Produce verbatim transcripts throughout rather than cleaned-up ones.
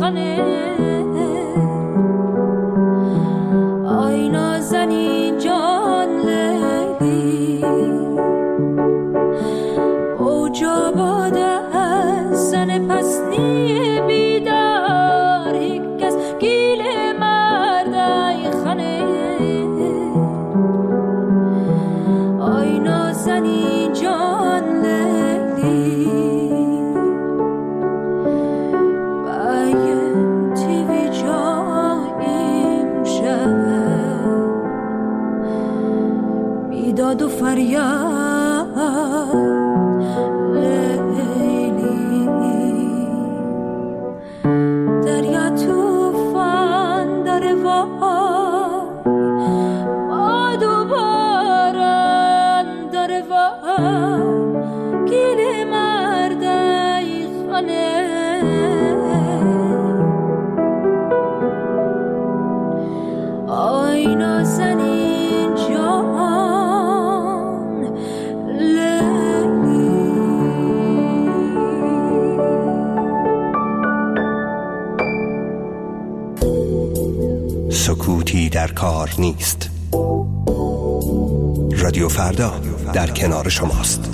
خانه آی نازنین جان لیلی اوجا باده از زن پسنی بیدار یک کس گیل مردای خانه آی نازنین جان لیلی بایم تیوی جایم شد بیداد و فریاد لیلی دریا توفان داره وای باد و باران داره وای گیل مردای خانه آی نازنین جان لیلی. سکوتی در کار نیست. رادیو فردا در کنار شماست.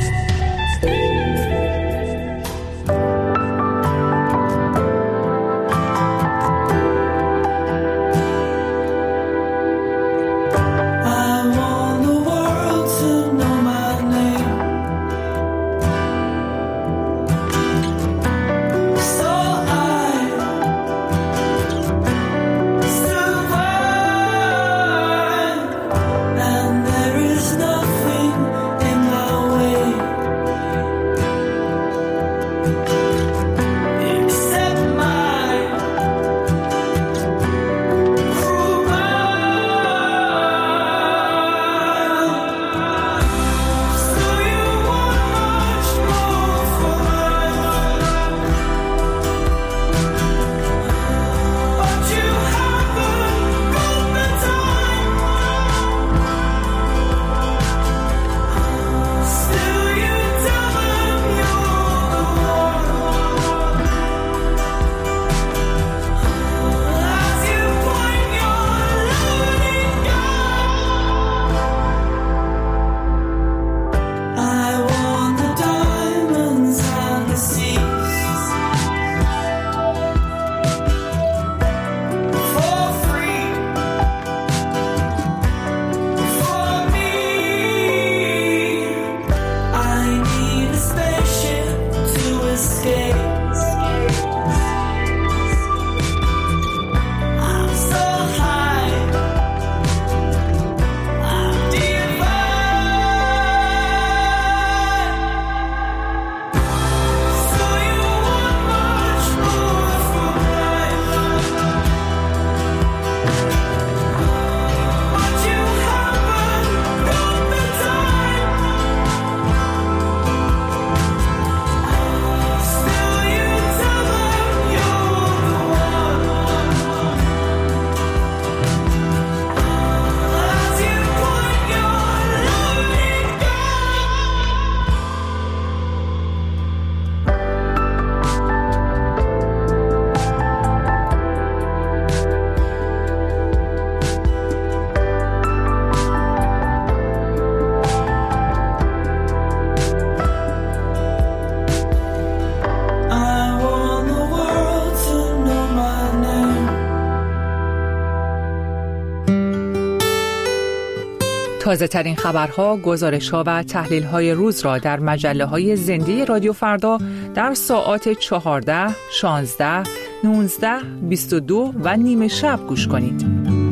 تازه ترین خبرها، گزارش‌ها و تحلیل‌های روز را در مجله‌های زنده رادیو فردا در ساعات چهارده، شانزده، نوزده، بیست و دو و نیمه شب گوش کنید.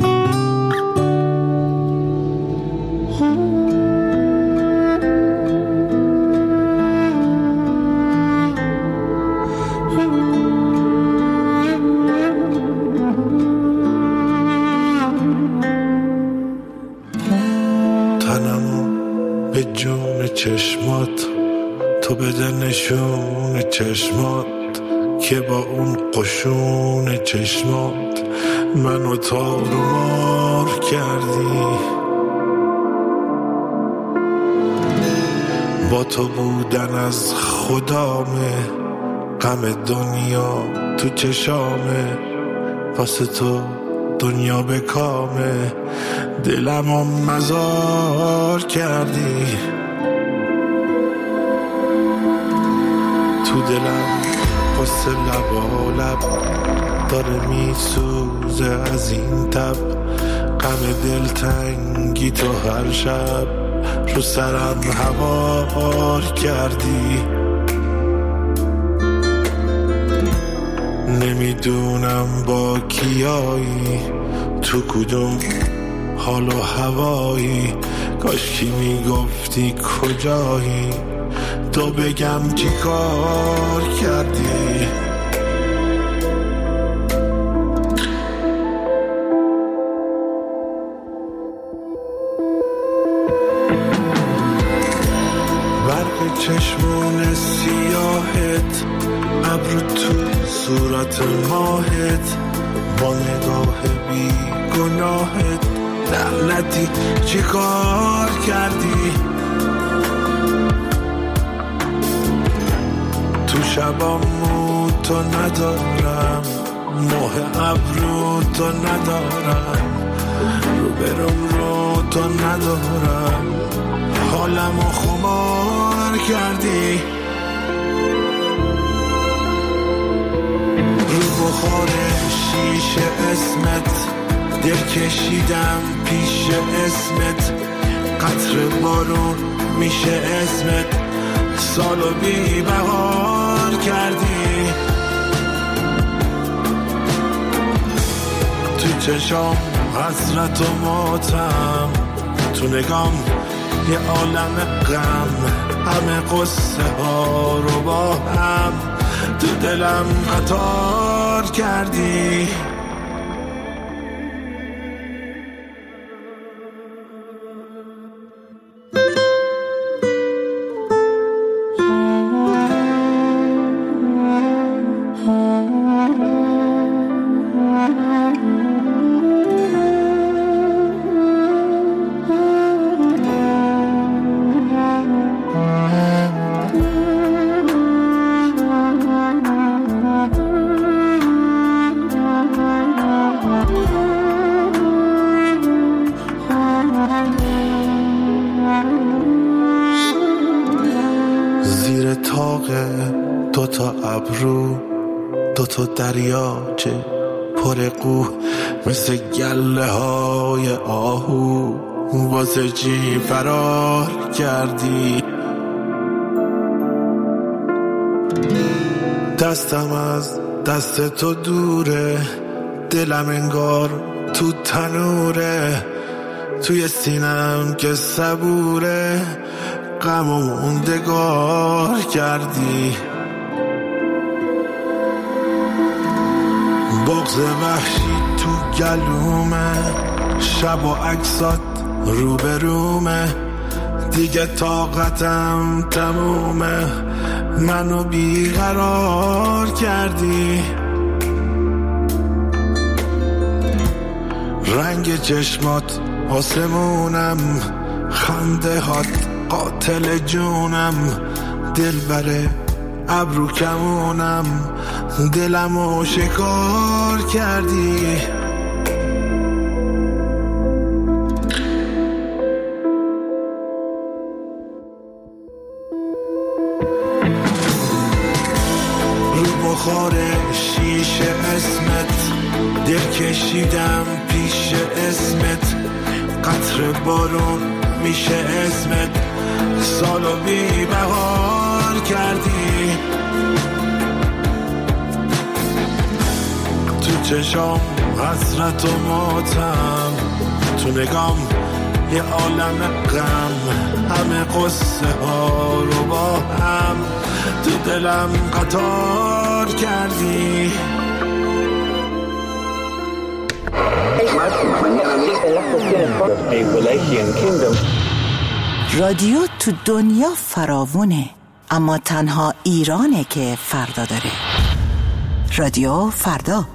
به جون چشمات تو بده نشون چشمات که با اون قشون چشمات منو تار و مار کردی. با تو بودن از خدامه غم دنیا تو چشامه، واسه تو دنیا به کامه، دلمو مزار کردی. تو دلم قصه لبا لب داره میسوزه از این تب، غم دلتنگی تو هر شب رو سرم هوار کردی. نمیدونم با کیایی، تو کدوم حال و هوایی، کاش کی میگفتی کجایی، تو بگم چی کار کردی. برق چشمون سیاهت، ابرو تو صورت ماهت، با نگاه بی گناهت، لعنتی چی کار کردی. تو شبامو تو ندارم، ماه ابرو تو ندارم، رو برم رو تو ندارم، حالمو خمار کردی. رو بخار شیشه اسمت، دل کشیدم پیش اسمت، قطر بارون میشه اسمت، سالو بی بهار کردی. تو چشام حسرت و ماتم، تو نگام یه عالم غم، همه قصه ها رو با هم تو دلم قطار کردی. دوتا ابرو دوتا دریاچه پر قو، مثل گله های آهو واسه چی فرار کردی. دستم از دست تو دوره، دلم انگار تو تنوره، توی سینم که صبوره، غم و موندگار کردی. بغض وحشی تو گلومه، شب و عکسات روبرومه، دیگه طاقتم تمومه، منو بیقرار کردی. رنگ چشمات آسمونم، خنده هات قاتل جونم، دل بره ابرو کمونم، دلمو شکار کردی. رو بخار شیشه اسمت، دل کشیدم پیش اسمت، قطر بارون میشه اسمت، سالو بی بهار کردی. تو چشام حسرت و ماتم، تو نگام یه عالم غم، همه قصه ها رو با هم تو دلم قطار کردی. رادیو تو دنیا فراوونه، اما تنها ایرانه که فردا داره. رادیو فردا.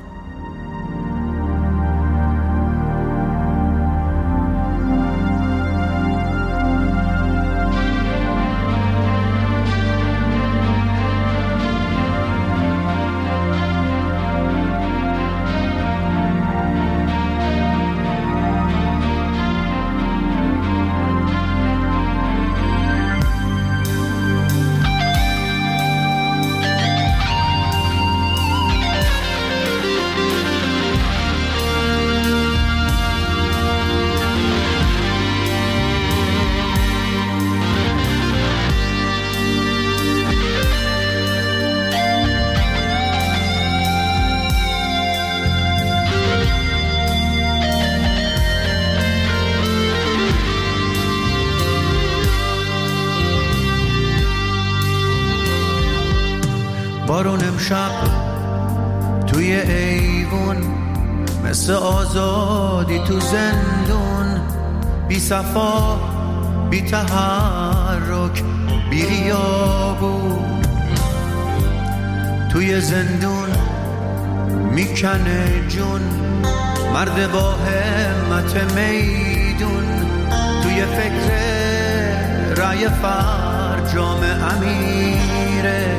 بارون امشب توی ایوون مثل آزادی تو زندون، بی صفا بی تحرک بی ریابون، توی زندون میکنه جون مرد با همت میدون، توی فکر رای فرجام امیره،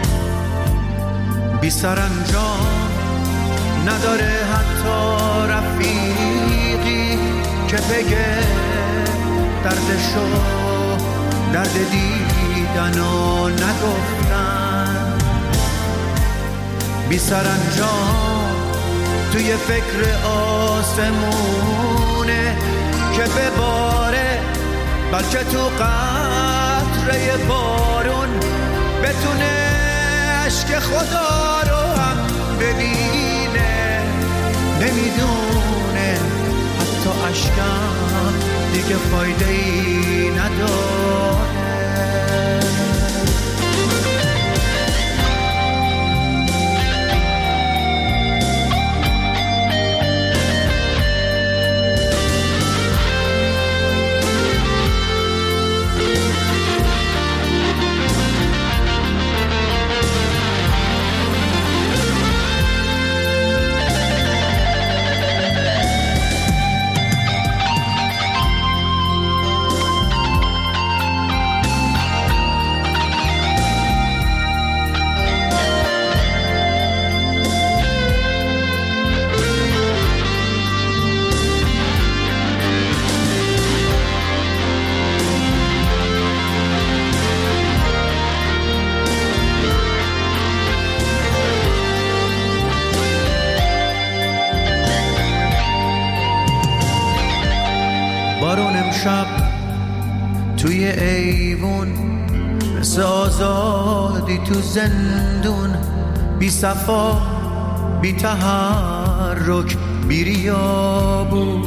بی سرانجام نداره حتی رفیقی که بگه دردشو درد دیدن و نگفتن، بی سرانجام توی فکر آسمونه که بباره، بلکه تو قطره بارون بتونه عشق خدا رو هم ببینه، نمیدونه حتی عشقم دیگه فایده ای نداره. بارون امشب توی ایوون مثل آزادی تو زندون، بی صفا بی تحرک بی ریابون،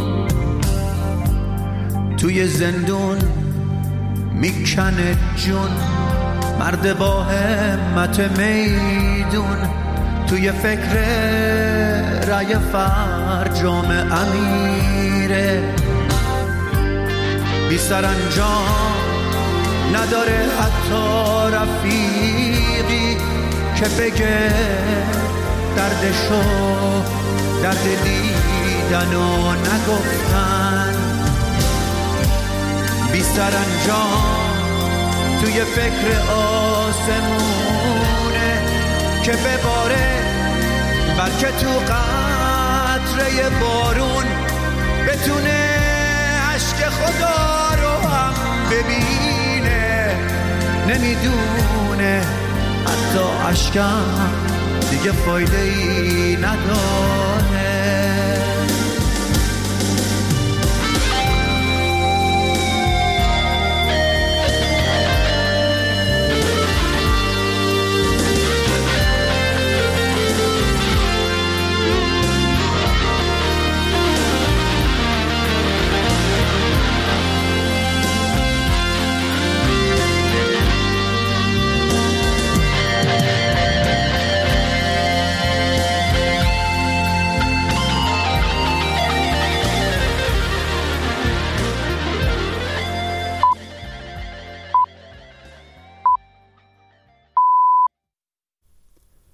توی زندون میکنه جون مرد با همت میدون، توی فکر رای فرجام امیره، بی سرانجام نداره حتی رفیقی که بگه دردشو درد دیدن و نگفتن، بی سرانجام توی فکر آسمونه که بباره، بلکه تو قطره بارون بتونه عشق خدا رو هم ببینه، نمیدونه حتی عشقم دیگه فایده ای نداره.